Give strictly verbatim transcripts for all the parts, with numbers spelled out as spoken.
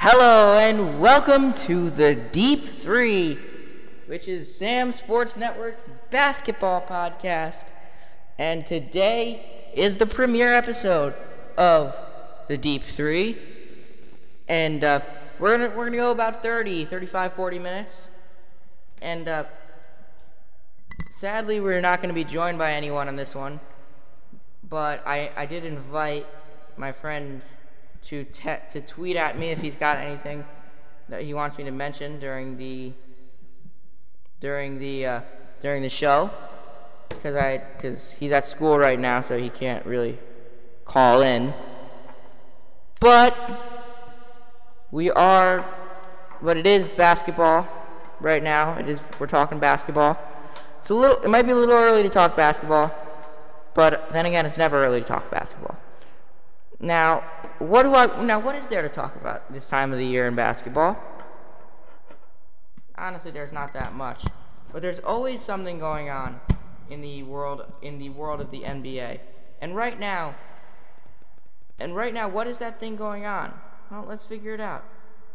Hello and welcome to the Deep Three, which is Sam Sports Network's basketball podcast. And today is the premiere episode of the Deep Three. And uh, we're gonna we're gonna go about thirty, thirty-five, forty minutes. And uh, sadly, we're not gonna be joined by anyone on this one. But I, I did invite my friend to te- to tweet at me if he's got anything that he wants me to mention during the during the uh, during the show, because I because he's at school right now, so he can't really call in. But we are, but it is basketball right now. It is we're talking basketball. It's a little. It might be a little early to talk basketball, but then again, it's never early to talk basketball. Now, what do I now? What is there to talk about this time of the year in basketball? Honestly, there's not that much, but there's always something going on in the world in the world of the N B A. And right now, and right now, what is that thing going on? Well, let's figure it out.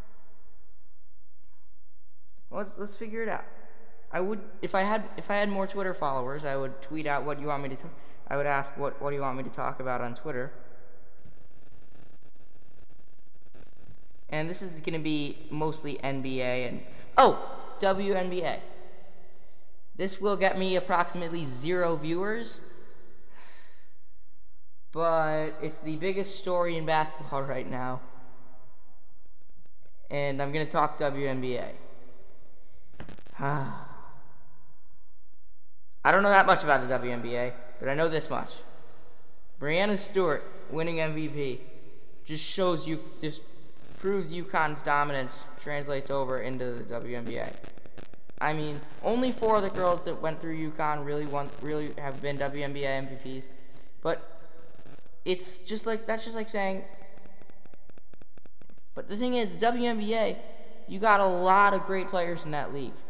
Well, let's let's figure it out. I would if I had if I had more Twitter followers, I would tweet out what you want me to. T- I would ask what what do you want me to talk about on Twitter. And this is going to be mostly N B A and, oh, W N B A. This will get me approximately zero viewers, but it's the biggest story in basketball right now. And I'm going to talk W N B A. I don't know that much about the W N B A, but I know this much. Breanna Stewart winning M V P just shows you, just proves UConn's dominance translates over into the W N B A. I mean, only four of the girls that went through UConn really want, really have been W N B A M V Ps, but it's just like that's just like saying. But the thing is, the W N B A, you got a lot of great players in that league.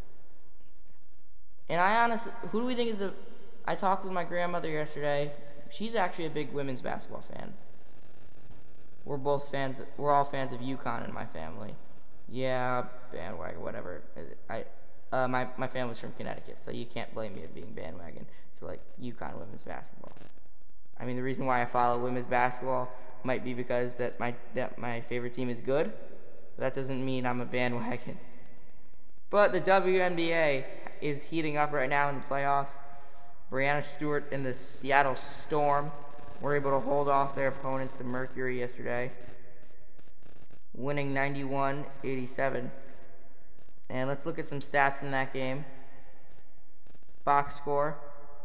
And I honestly, who do we think is the? I talked with my grandmother yesterday. She's actually a big women's basketball fan. We're both fans. We're all fans of UConn in my family. Yeah, bandwagon, whatever. I, uh, my my family's from Connecticut, so you can't blame me of being bandwagon to like UConn women's basketball. I mean, the reason why I follow women's basketball might be because that my that my favorite team is good. But that doesn't mean I'm a bandwagon. But the W N B A is heating up right now in the playoffs. Breanna Stewart and the Seattle Storm were able to hold off their opponents, the Mercury, yesterday, winning ninety-one eighty-seven. And let's look at some stats from that game. Box score.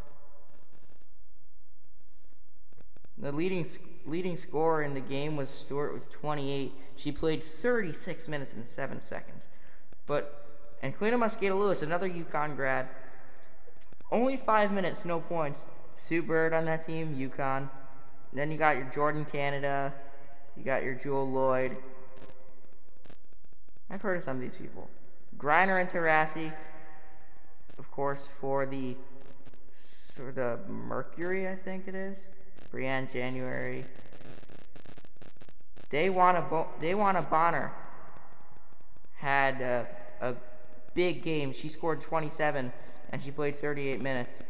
The leading leading scorer in the game was Stewart with twenty-eight. She played thirty-six minutes and seven seconds. But and Kalina Mosqueda-Lewis, another UConn grad, only five minutes, no points. Sue Bird on that team, UConn. Then you got your Jordan Canada. You got your Jewel Lloyd. I've heard of some of these people. Griner and Taurasi, of course, for the for the Mercury, I think it is. Brianne January. Daywana Bo- Daywana Bonner had a, a big game. She scored twenty-seven, and she played thirty-eight minutes.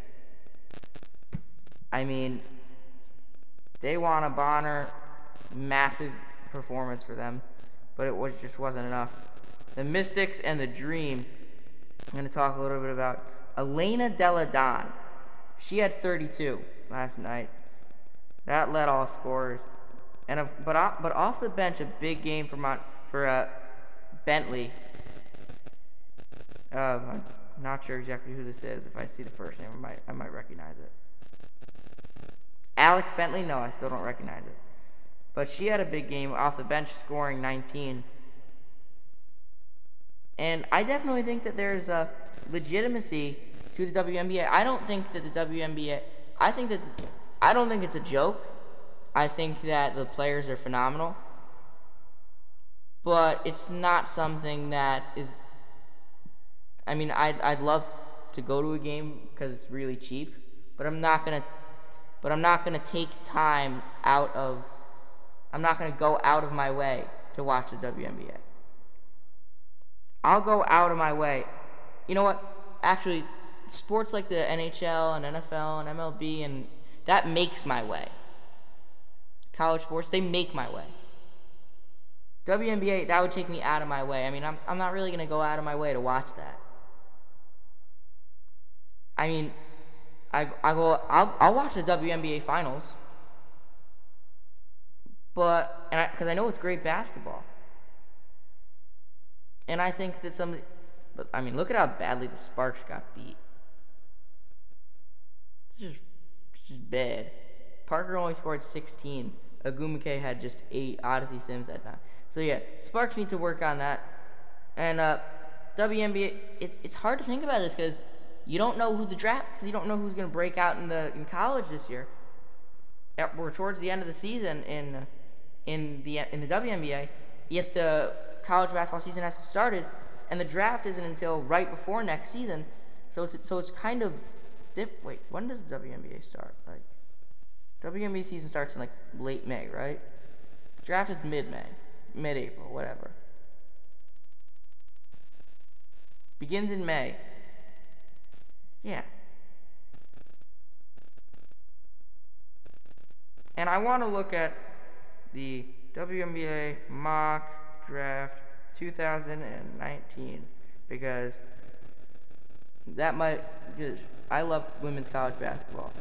I mean, Daywana Bonner, massive performance for them, but it was just wasn't enough. The Mystics and the Dream, I'm going to talk a little bit about Elena Delle Donne. She had thirty-two last night. That led all scorers. And if, but off, but off the bench, a big game for Mont, for uh, Bentley. Uh, I'm not sure exactly who this is. If I see the first name, I might I might recognize it. Alex Bentley? No, I still don't recognize it. But she had a big game off the bench, scoring nineteen. And I definitely think that there's a legitimacy to the W N B A. I don't think that the W N B A... I think that... The, I don't think it's a joke. I think that the players are phenomenal. But it's not something that is... I mean, I'd, I'd love to go to a game because it's really cheap. But I'm not going to... But I'm not going to take time out of I'm not going to go out of my way to to watch the W N B A. I'll go out of my way. You know what? Actually, sports like the N H L and N F L and M L B, and that makes my way. College sports, they make my way. W N B A, that would take me out of my way. I mean, I'm I'm not really going to go out of my way to watch that. I mean, I I go I'll I'll watch the W N B A finals. But and I cuz I know it's great basketball. And I think that some but I mean, look at how badly the Sparks got beat. It's just it's just bad. Parker only scored sixteen. Agumike had just eight. Odyssey Sims had nine. So yeah, Sparks need to work on that. And uh, W N B A, it's it's hard to think about this because you don't know who the draft, because you don't know who's going to break out in the in college this year. We're towards the end of the season in in the in the W N B A, yet the college basketball season hasn't started, and the draft isn't until right before next season. So it's so it's kind of dip. Wait, when does the W N B A start? Like, W N B A season starts in like late May, right? Draft is mid-May, mid-April, whatever. Begins in May. Yeah. And I want to look at the W N B A mock draft two thousand nineteen because that might, because I love women's college basketball.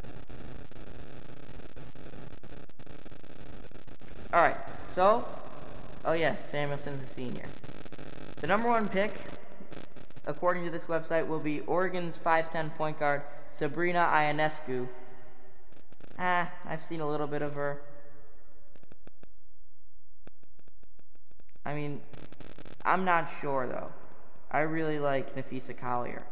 Alright, so, oh yes, Samuelson's a senior. The number one pick, according to this website, will be Oregon's five ten point guard, Sabrina Ionescu. Ah, I've seen a little bit of her. I mean, I'm not sure, though. I really like Nafisa Collier.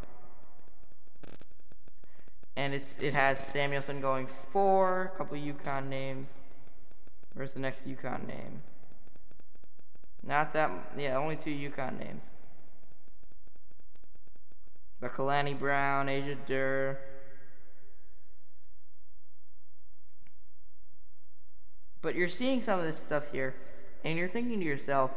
And it's it has Samuelson going four, a couple UConn names. Where's the next UConn name? Not that, yeah, only two UConn names. But Kalani Brown, Asia Durr. But you're seeing some of this stuff here, and you're thinking to yourself,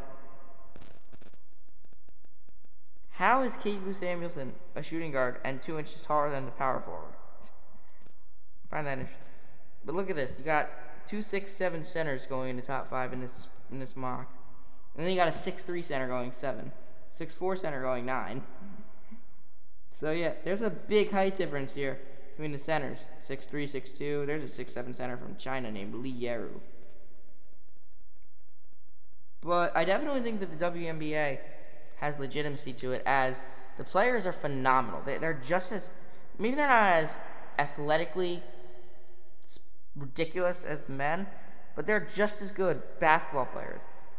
how is Kate Lou Samuelson a shooting guard and two inches taller than the power forward? I find that interesting. But look at this. You got two six seven centers going in the top five in this in this mock. And then you got a six three center going seven. six four center going nine. So yeah, there's a big height difference here between the centers. six three, six two. There's a six seven center from China named Li Yeru. But I definitely think that the W N B A has legitimacy to it, as the players are phenomenal. They, they're just as, maybe they're not as athletically ridiculous as the men, but they're just as good basketball players.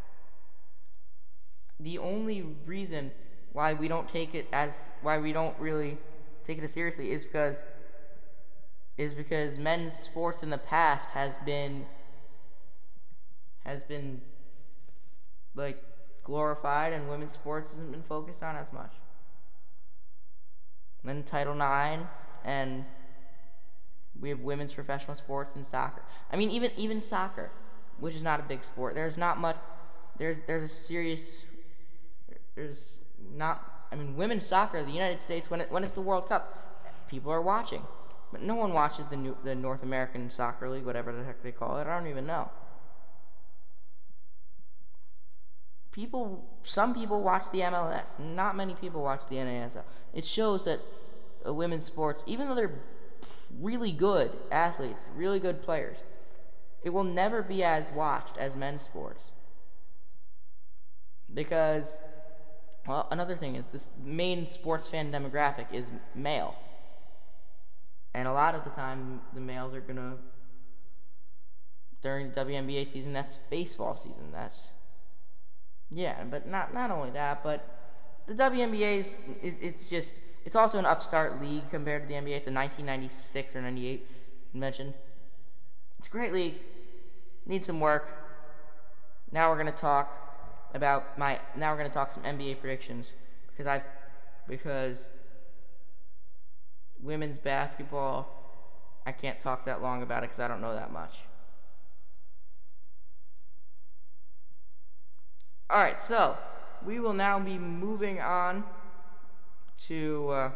The only reason why we don't take it as, why we don't really take it as seriously is because, is because men's sports in the past has been, has been, like, glorified, and women's sports hasn't been focused on as much. And then Title nine, and we have women's professional sports and soccer. I mean, even even soccer, which is not a big sport. There's not much. There's there's a serious. There's not. I mean, women's soccer. The United States, when it when it's the World Cup, people are watching, but no one watches the new, the North American Soccer League, whatever the heck they call it. I don't even know. People, some people watch the M L S. Not many people watch the N A S L. It shows that uh, women's sports, even though they're really good athletes, really good players, it will never be as watched as men's sports. Because, well, another thing is this main sports fan demographic is male. And a lot of the time, the males are going to, during the W N B A season, that's baseball season. That's, yeah, but not not only that, but the W N B A is, it, it's just, it's also an upstart league compared to the N B A. It's a nineteen ninety-six or ninety-eight invention. It's a great league. Needs some work. Now we're going to talk about my, now we're going to talk some N B A predictions, because I've, because women's basketball, I can't talk that long about it because I don't know that much. All right, so we will now be moving on to. Uh,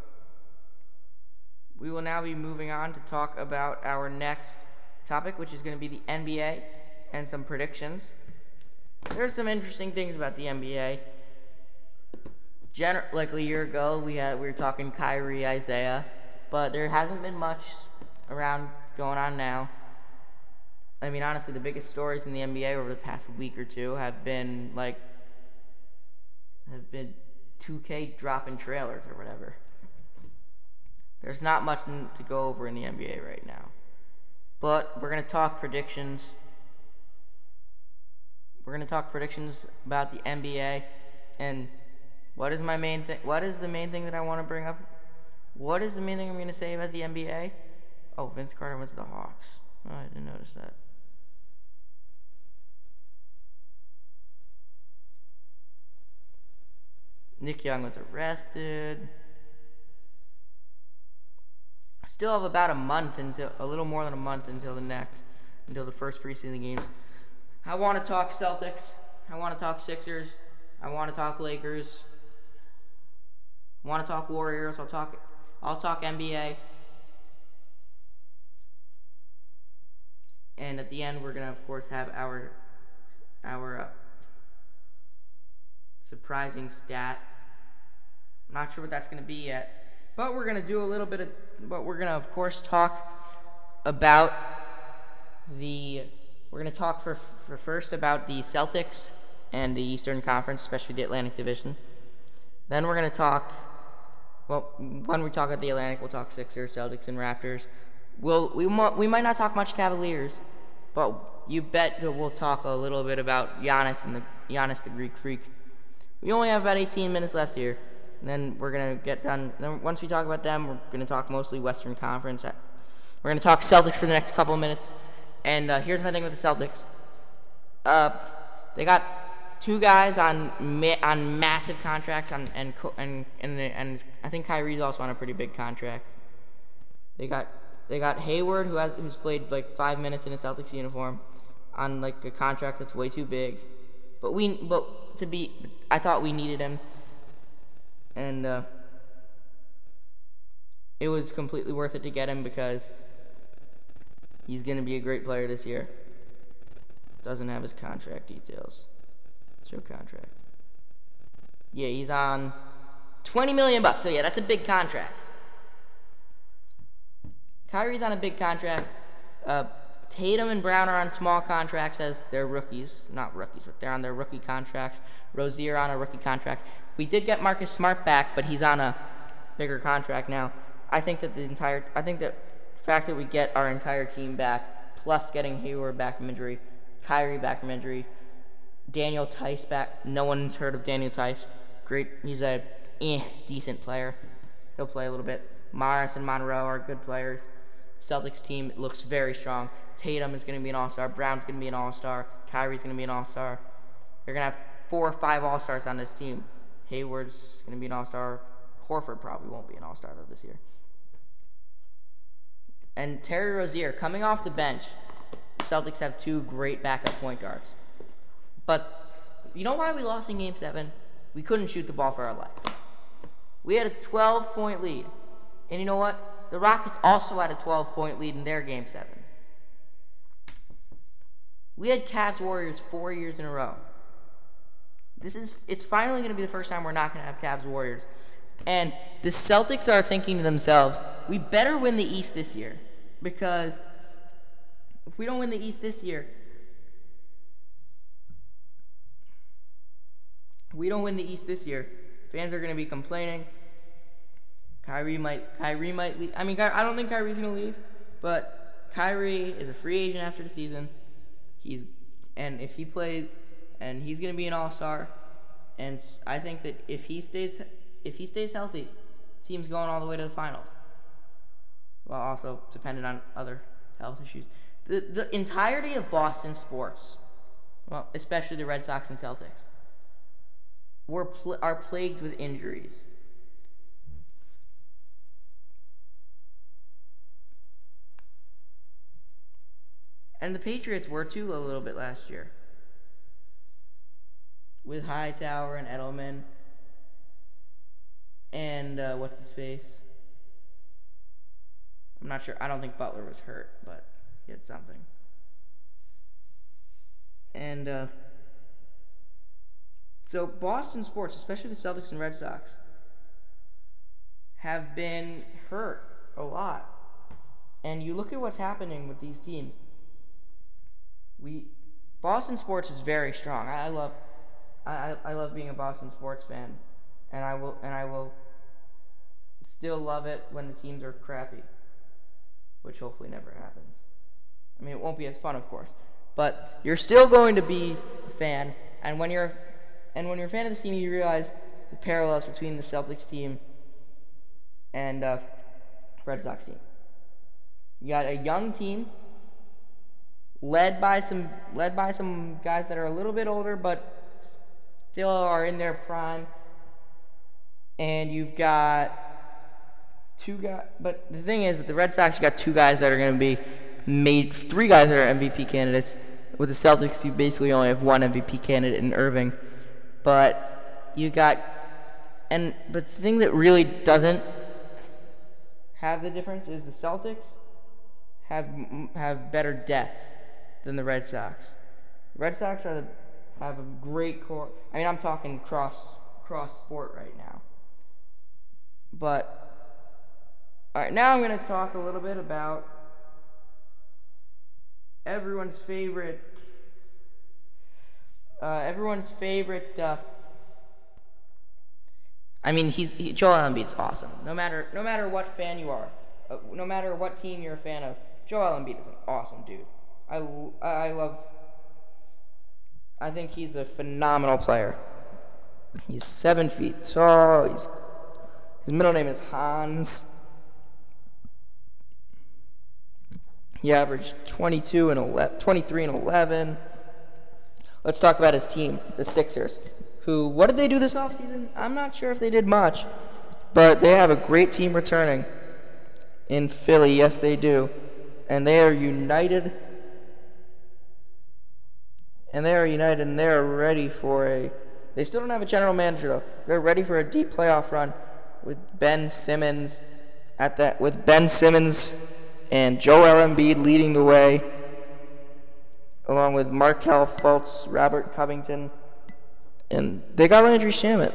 we will now be moving on to talk about our next topic, which is going to be the N B A and some predictions. There's some interesting things about the N B A. Gener- like a year ago, we had we were talking Kyrie, Isaiah, but there hasn't been much around going on now. I mean, honestly, the biggest stories in the N B A over the past week or two have been like have been two K dropping trailers or whatever. There's not much to go over in the N B A right now, but we're gonna talk predictions. We're gonna talk predictions about the N B A, and what is my main thing? What is the main thing that I want to bring up? What is the main thing I'm gonna say about the N B A? Oh, Vince Carter went to the Hawks. Oh, I didn't notice that. Nick Young was arrested. Still have about a month until, a little more than a month until the next, until the first preseason games. I want to talk Celtics. I want to talk Sixers. I want to talk Lakers. I want to talk Warriors. I'll talk. I'll talk N B A. And at the end, we're gonna, of course, have our our uh, surprising stat. I'm not sure what that's gonna be yet, but we're gonna do a little bit of. But we're gonna, of course, talk about the. We're gonna talk for, for first about the Celtics and the Eastern Conference, especially the Atlantic Division. Then we're gonna talk. Well, when we talk about the Atlantic, we'll talk Sixers, Celtics, and Raptors. We'll we mo- we might not talk much Cavaliers, but you bet that we'll talk a little bit about Giannis and the Giannis the Greek Freak. We only have about eighteen minutes left here. And then we're gonna get done. Then once we talk about them, we're gonna talk mostly Western Conference. We're gonna talk Celtics for the next couple of minutes. And uh, here's my thing with the Celtics. Uh, they got two guys on ma- on massive contracts, on and and and and I think Kyrie's also on a pretty big contract. They got they got Hayward, who has who's played like five minutes in a Celtics uniform, on like a contract that's way too big. But we but to be, I thought we needed him. And uh, it was completely worth it to get him because he's going to be a great player this year. Doesn't have his contract details. Show contract. Yeah, he's on twenty million bucks. So yeah, that's a big contract. Kyrie's on a big contract. Uh, Tatum and Brown are on small contracts as they're rookies. Not rookies, but they're on their rookie contracts. Rozier on a rookie contract. We did get Marcus Smart back, but he's on a bigger contract now. I think that the entire, I think that the fact that we get our entire team back, plus getting Hayward back from injury, Kyrie back from injury, Daniel Tice back. No one's heard of Daniel Tice. Great, he's a eh, decent player. He'll play a little bit. Morris and Monroe are good players. Celtics team looks very strong. Tatum is going to be an all-star. Brown's going to be an all-star. Kyrie's going to be an all-star. You're going to have four or five all-stars on this team. Hayward's going to be an all-star. Horford probably won't be an all-star though this year. And Terry Rozier, coming off the bench, the Celtics have two great backup point guards. But you know why we lost in Game seven? We couldn't shoot the ball for our life. We had a twelve-point lead. And you know what? The Rockets also had a twelve-point lead in their Game seven. We had Cavs Warriors four years in a row. This is, it's finally going to be the first time we're not going to have Cavs Warriors. And the Celtics are thinking to themselves, we better win the East this year. Because if we don't win the East this year, we don't win the East this year, fans are going to be complaining. Kyrie might, Kyrie might leave. I mean, I don't think Kyrie's going to leave, but Kyrie is a free agent after the season. He's, and if he plays, and he's going to be an all-star, and I think that if he stays, if he stays healthy, the team's going all the way to the finals. Well, also dependent on other health issues. The the entirety of Boston sports, well, especially the Red Sox and Celtics, were pl- are plagued with injuries. And the Patriots were too a little bit last year. with Hightower and Edelman and uh, what's his face? I'm not sure. I don't think Butler was hurt, but he had something. And uh, so Boston sports, especially the Celtics and Red Sox, have been hurt a lot. And you look at what's happening with these teams. We Boston sports is very strong. I, I love I, I love being a Boston sports fan, and I will and I will still love it when the teams are crappy, which hopefully never happens. I mean, it won't be as fun, of course, but you're still going to be a fan. And when you're and when you're a fan of this team, you realize the parallels between the Celtics team and uh, Red Sox team. You got a young team led by some led by some guys that are a little bit older, but still are in their prime. And you've got two guys. But the thing is, with the Red Sox, you got two guys that are going to be made, three guys that are M V P candidates. With the Celtics, you basically only have one M V P candidate in Irving. But you got, and but the thing that really doesn't have the difference is the Celtics have have better depth than the Red Sox. The Red Sox are, have a great core. I mean, I'm talking cross cross sport right now. But all right, now I'm going to talk a little bit about everyone's favorite, uh, everyone's favorite. Uh, I mean, he's he, Joel Embiid's awesome. No matter no matter what fan you are, uh, no matter what team you're a fan of, Joel Embiid is an awesome dude. I, I love. I think he's a phenomenal player. He's seven feet tall. He's his middle name is Hans. He averaged twenty-two and eleven, twenty-three and eleven. Let's talk about his team, the Sixers. Who? What did they do this offseason? I'm not sure if they did much, but they have a great team returning in Philly. Yes, they do, and they are united. And they are united, and they are ready for a. They still don't have a general manager though. They're ready for a deep playoff run with Ben Simmons at that. With Ben Simmons and Joel Embiid leading the way, along with Markelle Fultz, Robert Covington, and they got Landry Shamet.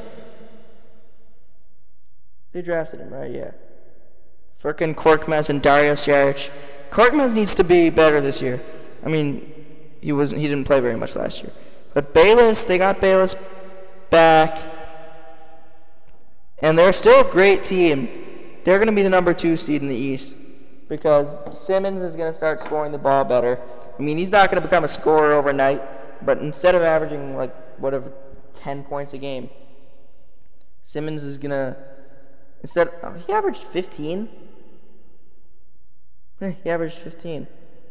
They drafted him, right? Yeah. Furkan Korkmaz and Dario Saric. Korkmaz needs to be better this year. I mean. He wasn't. He didn't play very much last year. But Bayless, they got Bayless back, and they're still a great team. They're going to be the number two seed in the East because Simmons is going to start scoring the ball better. I mean, he's not going to become a scorer overnight, but instead of averaging like whatever ten points a game, Simmons is going to instead. Oh, he averaged fifteen. He averaged fifteen.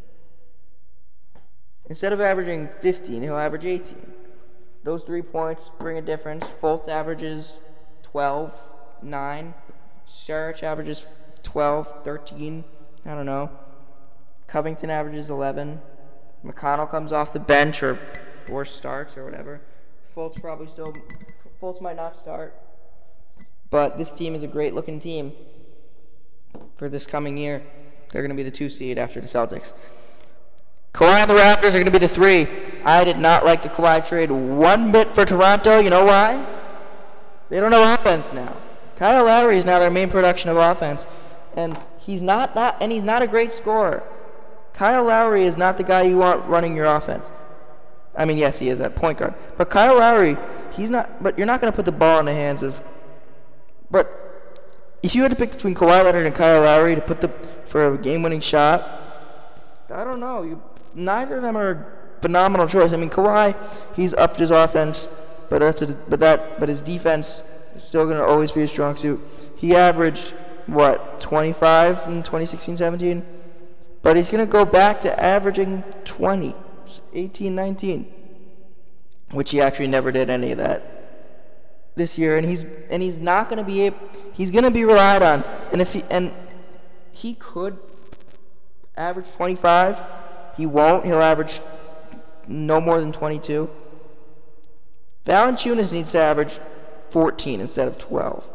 Instead of averaging fifteen, he'll average eighteen. Those three points bring a difference. Fultz averages twelve, nine. Saric averages twelve, thirteen. I don't know. Covington averages eleven. McConnell comes off the bench or or starts or whatever. Fultz probably still... Fultz might not start. But this team is a great-looking team for this coming year. They're going to be the two seed after the Celtics. Kawhi and the Raptors are going to be the three. I did not like the Kawhi trade one bit for Toronto. You know why? They don't have offense now. Kyle Lowry is now their main production of offense, and he's not that. And he's not a great scorer. Kyle Lowry is not the guy you want running your offense. I mean, yes, he is at point guard, but Kyle Lowry, he's not. But you're not going to put the ball in the hands of. But if you had to pick between Kawhi Leonard and Kyle Lowry to put the for a game-winning shot, I don't know. You. Neither of them are a phenomenal choice. I mean, Kawhi, he's upped his offense, but that's a, but that but his defense is still going to always be a strong suit. He averaged what twenty-five in twenty sixteen seventeen, but he's going to go back to averaging twenty, eighteen, nineteen, which he actually never did any of that this year. And he's and he's not going to be able. He's going to be relied on, and if he and he could average twenty-five. He won't. He'll average no more than twenty-two. Valanciunas needs to average fourteen instead of twelve.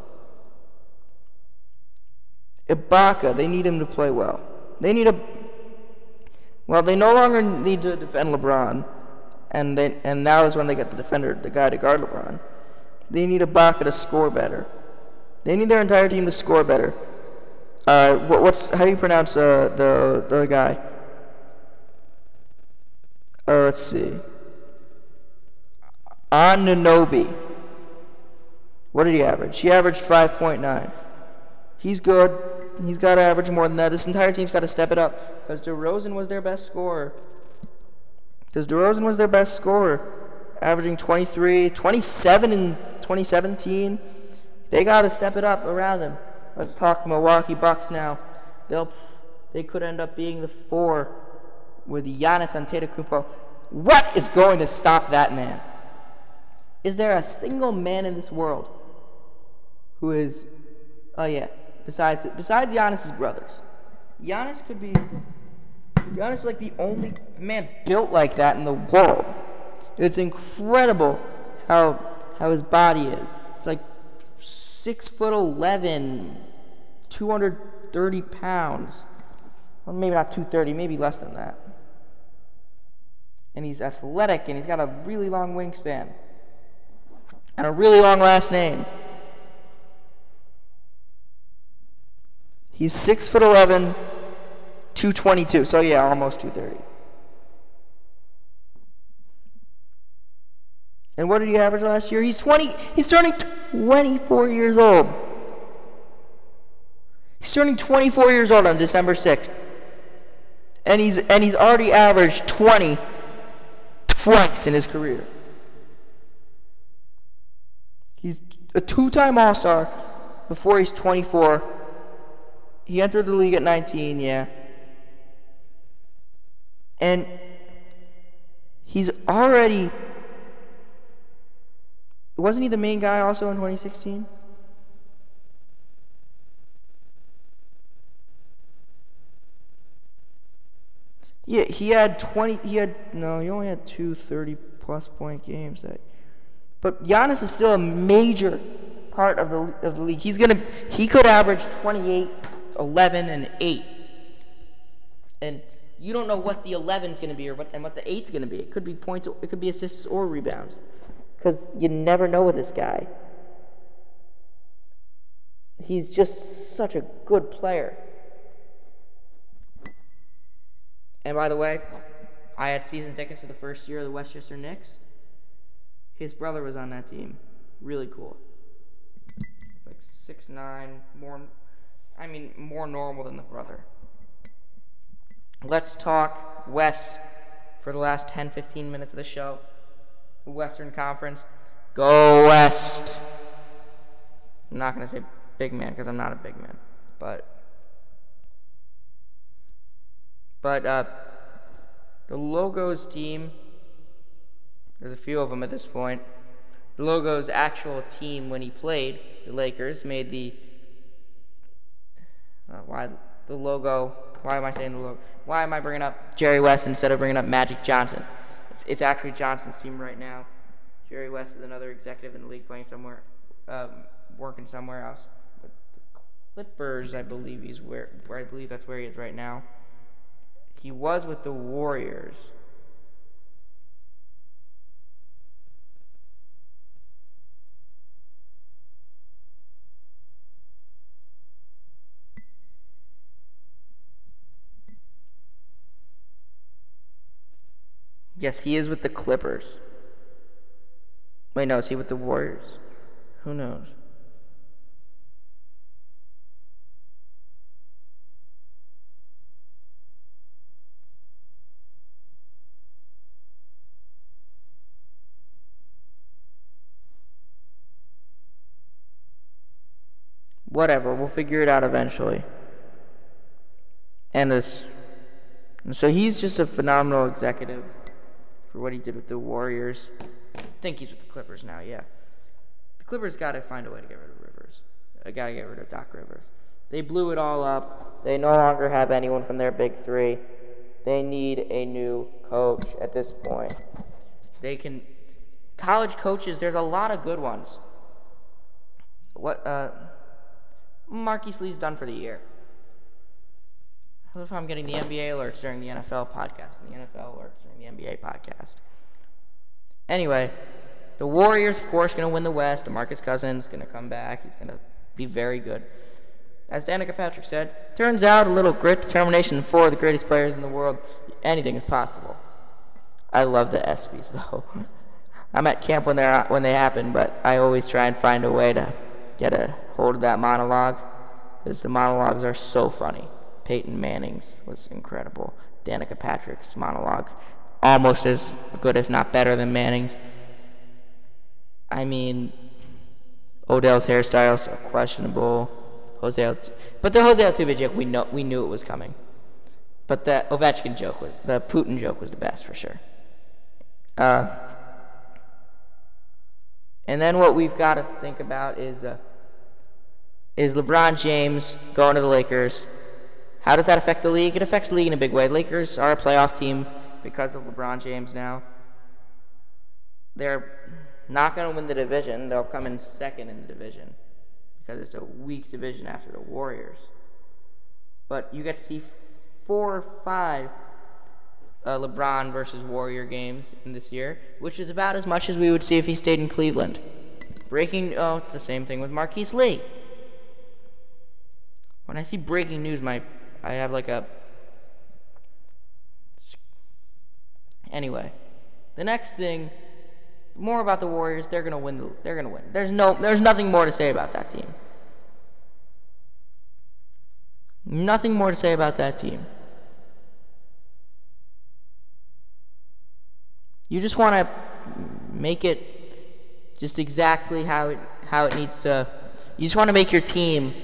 Ibaka, they need him to play well. They need a... Well, they no longer need to defend LeBron, and they and now is when they get the defender, the guy to guard LeBron. They need Ibaka to score better. They need their entire team to score better. Uh, what, what's how do you pronounce uh, the the guy? Uh, let's see. Anunoby. What did he average? He averaged five point nine. He's good. He's got to average more than that. This entire team's got to step it up because DeRozan was their best scorer. Because DeRozan was their best scorer, averaging twenty-three, twenty-seven in twenty seventeen. They got to step it up around them. Let's talk Milwaukee Bucks now. They'll they could end up being the four with Giannis Antetokounmpo. What is going to stop that man? Is there a single man in this world who is, oh yeah, besides besides Giannis' brothers? Giannis could be, Giannis is like the only man built like that in the world. It's incredible how how his body is. It's like six foot eleven, two hundred thirty pounds. Well, maybe not two thirty, maybe less than that. And he's athletic, and he's got a really long wingspan. And a really long last name. He's six foot eleven, two twenty-two. So yeah, almost two thirty. And what did he average last year? He's twenty. He's turning twenty-four years old. He's turning twenty-four years old on December sixth. And he's and he's already averaged twenty twice in his career. He's a two-time All-Star before he's twenty-four. He entered the league at nineteen, yeah. And he's already... Wasn't he the main guy also in twenty sixteen? Yeah, he had twenty... He had... No, he only had two thirty-plus point games that... But Giannis is still a major part of the of the league. He's gonna he could average twenty-eight, eleven, and eight. And you don't know what the eleven's gonna be or what and what the eight's gonna be. It could be points, it could be assists or rebounds. Because you never know with this guy. He's just such a good player. And by the way, I had season tickets to the first year of the Westchester Knicks. His brother was on that team. Really cool. It's like six nine, more, I mean, more normal than the brother. Let's talk West for the last ten, fifteen minutes of the show. The Western Conference. Go West! I'm not going to say big man because I'm not a big man. But, but uh, the Logos team... There's a few of them at this point. The Logos' actual team when he played, the Lakers, made the... Uh, why the logo... Why am I saying the logo? Why am I bringing up Jerry West instead of bringing up Magic Johnson? It's, it's actually Johnson's team right now. Jerry West is another executive in the league playing somewhere, um, working somewhere else. But the Clippers, I believe he's where, where I believe that's where he is right now. He was with the Warriors. Yes, he is with the Clippers. Wait, no, is he with the Warriors? Who knows? Whatever, we'll figure it out eventually. And this, and so he's just a phenomenal executive for what he did with the Warriors. I think he's with the Clippers now, yeah. The Clippers got to find a way to get rid of Rivers. They got to get rid of Doc Rivers. They blew it all up. They no longer have anyone from their big three. They need a new coach at this point. They can... college coaches, there's a lot of good ones. What, uh, Marquise Lee's done for the year. I love how I'm getting the N B A alerts during the N F L podcast and the N F L alerts during the N B A podcast. Anyway, the Warriors, of course, going to win the West. DeMarcus Cousins is going to come back. He's going to be very good. As Danica Patrick said, turns out a little grit, determination, and four of the greatest players in the world, anything is possible. I love the ESPYs, though. I'm at camp when they're when they happen, but I always try and find a way to get a hold of that monologue, because the monologues are so funny. Peyton Manning's was incredible. Danica Patrick's monologue, almost as good, if not better, than Manning's. I mean, Odell's hairstyle's questionable. Jose, Alt- but the Jose Altuve joke, we know we knew it was coming. But the Ovechkin joke, was, the Putin joke, was the best for sure. Uh, and then what we've got to think about is uh, is LeBron James going to the Lakers. How does that affect the league? It affects the league in a big way. The Lakers are a playoff team because of LeBron James now. They're not going to win the division. They'll come in second in the division because it's a weak division after the Warriors. But you get to see four or five uh, LeBron versus Warrior games in this year, which is about as much as we would see if he stayed in Cleveland. Breaking, oh, it's the same thing with Marquise Lee. When I see breaking news, my I have like a... Anyway, the next thing, more about the Warriors. They're gonna win. The, they're gonna win. There's no. There's nothing more to say about that team. Nothing more to say about that team. You just want to make it just exactly how it how it needs to. You just want to make your team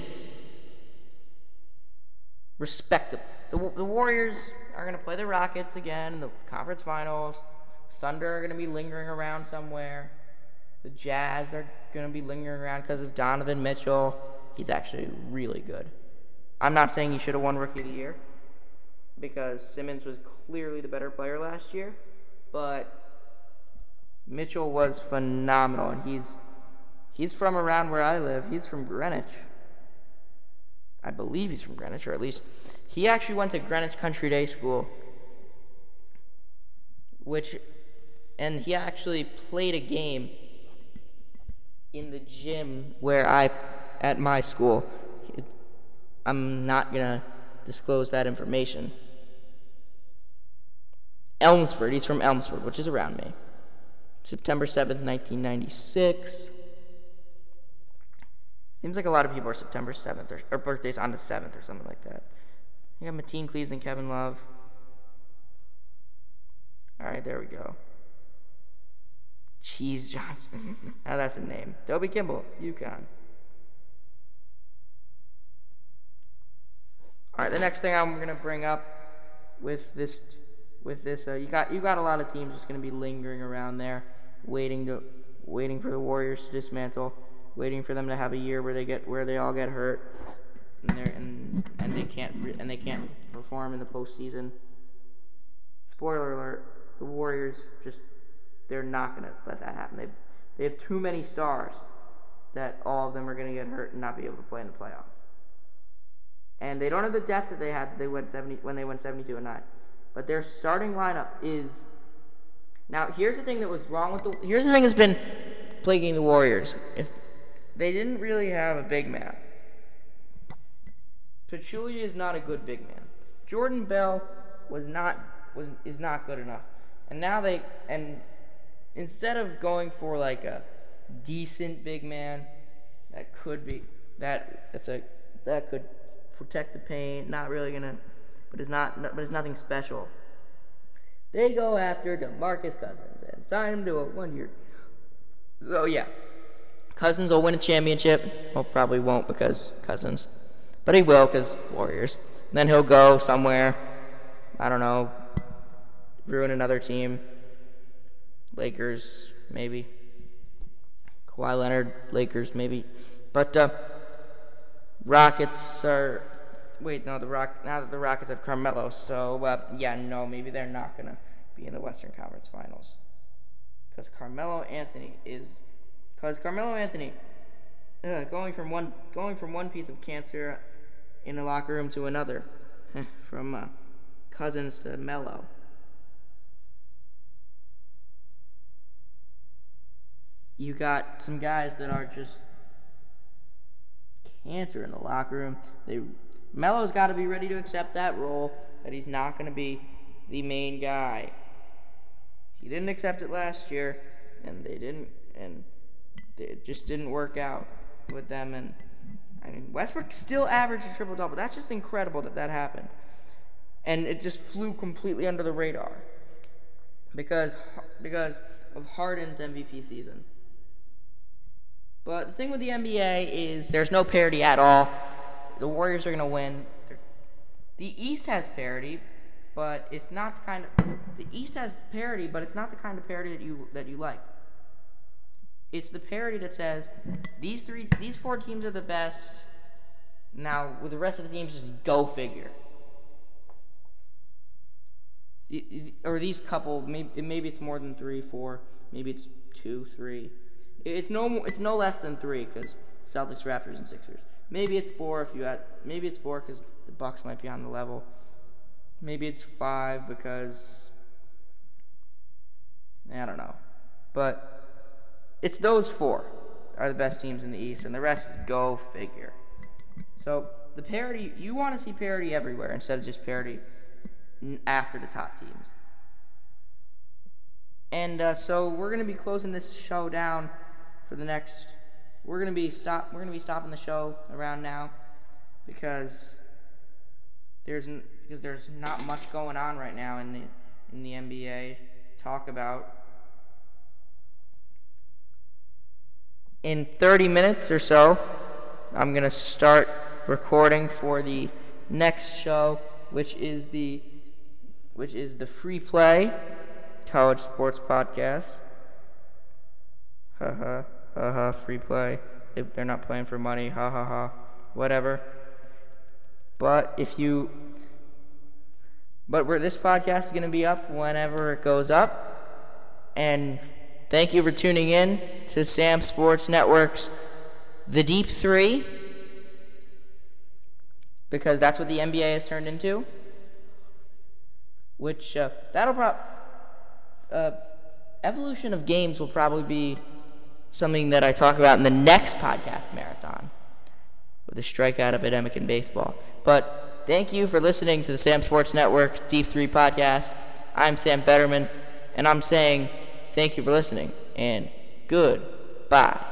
respectable. The, the Warriors are going to play the Rockets again in the conference finals. Thunder are going to be lingering around somewhere. The Jazz are going to be lingering around because of Donovan Mitchell. He's actually really good. I'm not saying he should have won Rookie of the Year because Simmons was clearly the better player last year, but Mitchell was phenomenal, and he's he's from around where I live. He's from Greenwich. I believe he's from Greenwich, or at least he actually went to Greenwich Country Day School, which, and he actually played a game in the gym where I, at my school. I'm not going to disclose that information. Elmsford, he's from Elmsford, which is around me. September seventh, nineteen ninety-six. Seems like a lot of people are September seventh, or, or birthdays on the seventh, or something like that. You got Mateen Cleaves and Kevin Love. Alright, there we go. Cheese Johnson. Now that's a name. Dobie Kimball, UConn. Alright, the next thing I'm gonna bring up with this with this uh, you got you got a lot of teams just gonna be lingering around there, waiting to waiting for the Warriors to dismantle. Waiting for them to have a year where they get where they all get hurt, and they and and they can't and they can't perform in the postseason. Spoiler alert: the Warriors just they're not gonna let that happen. They they have too many stars that all of them are gonna get hurt and not be able to play in the playoffs. And they don't have the depth that they had. They went seventy when they went seventy-two and nine, but their starting lineup is. Now here's the thing that was wrong with the. Here's the thing that's been plaguing the Warriors. If They didn't really have a big man. Pachulia is not a good big man. Jordan Bell was not was is not good enough. And now they and instead of going for like a decent big man that could be that that's a that could protect the paint, not really gonna but it's not but it's nothing special. They go after DeMarcus Cousins and sign him to a one year. So yeah. Cousins will win a championship. Well, probably won't because Cousins. But he will because Warriors. And then he'll go somewhere, I don't know, ruin another team. Lakers, maybe. Kawhi Leonard, Lakers, maybe. But uh, Rockets are... Wait, no, the Rock. Now that the Rockets have Carmelo. So, uh, yeah, no, maybe they're not going to be in the Western Conference Finals. Because Carmelo Anthony is, because Carmelo Anthony, uh, going from one going from one piece of cancer in a locker room to another, from uh, Cousins to Melo. You got some guys that are just cancer in the locker room. They Melo's got to be ready to accept that role, that he's not going to be the main guy. He didn't accept it last year, and they didn't, and it just didn't work out with them. And I mean, Westbrook still averaged a triple double. That's just incredible that that happened, and it just flew completely under the radar because because of Harden's M V P season. But the thing with the N B A is there's no parity at all. The Warriors are going to win. The East has parity, but it's not the kind of the East has parity, but it's not the kind of parity that you that you like. It's the parity that says these three, these four teams are the best. Now, with the rest of the teams, just go figure. The, or these couple, maybe maybe it's more than three, four, maybe it's two, three. It's no it's no less than three because Celtics, Raptors, and Sixers. Maybe it's four if you had. Maybe it's four because the Bucks might be on the level. Maybe it's five because I don't know, but it's those four are the best teams in the East, and the rest is go figure. So the parity, you want to see parity everywhere instead of just parity after the top teams. And uh, so we're gonna be closing this show down for the next. We're gonna be stop. We're gonna be stopping the show around now because there's because there's not much going on right now in the in the N B A to talk about. In thirty minutes or so, I'm gonna start recording for the next show, which is the which is the Free Play College Sports Podcast. Haha, haha, free play. If they're not playing for money, ha ha ha, whatever. But if you, but where this podcast is going to be up whenever it goes up. And thank you for tuning in to Sam Sports Network's The Deep Three, because that's what the N B A has turned into. Which uh, that'll probably. Uh, evolution of games will probably be something that I talk about in the next podcast marathon with the strikeout epidemic in baseball. But thank you for listening to the Sam Sports Network's Deep three podcast. I'm Sam Fetterman, and I'm saying thank you for listening, and goodbye.